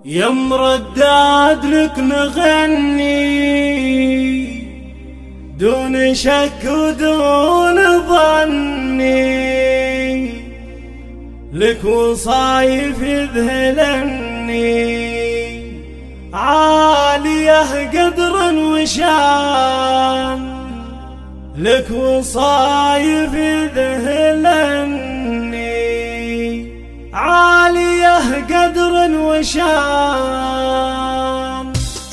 يا مرداد لك نغني دون شك ودون ظني، لك وصايف يذهلني عالية قدر وشان، لك وصايف يذهلني عالية قدر وشان.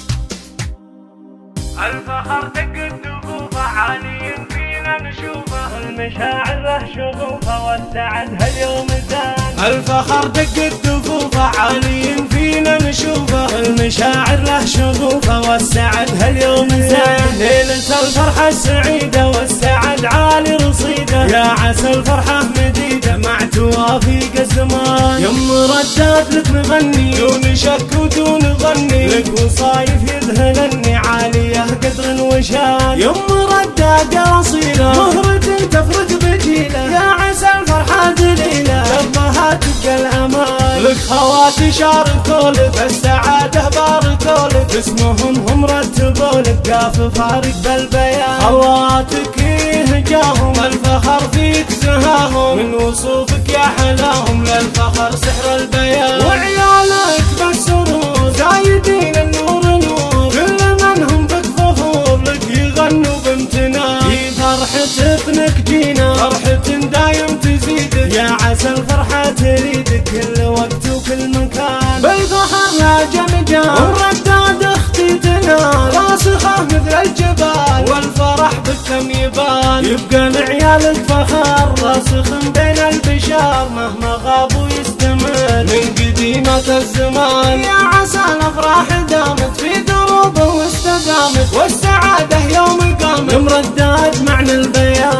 الفخر دق الدفوف عالي فينا نشوفه، المشاعر له شغوفه والسعد هاليوم زان. الفخر دق الدفوف عالي فينا نشوفه، المشاعر له شغوفه والسعد هاليوم زان. ليلة الفرحة السعيدة والسعد عالي رصيده، يا عسى الفرحة مديدة مع توافيق الزمان. يم رداد لك نغني دون شك ودون ظني، لك وصايف يذهلني عالية قدر وشان. يم رداد يا اصيله مهرة تفرق بجيله، يا عسى الفرحة دليله لما تبقى الامان. لك خواتي شاركولك السعادة باركولك، اسمهم هم رتبولك قاف فارق بالبيان. خواتك يهجاهم الفخر فيك زهاهم، من وصوفك يا حلاهم للفخر سحر البيان. وعيالك بالسرور زايدين النور نور، كل منهم بك فخور لك يغنوا بامتنان. في فرحة ابنك جينا فرحة دايم تزيدك، يا عسى الفرحة تريدك كل وقت وكل مكان. بالفخر لا جمجان والرداد اختي تنال، راسخة مثل الجبال والفرح بك كم يبان. يبقى لعيال الفخر راسخ بين البشار، مهما غابوا يستمر من قديمة الزمان. يا عسى الافراح دامت في دروبه واستدامت، والسعادة يوم قامت. مرداد معنى البيان.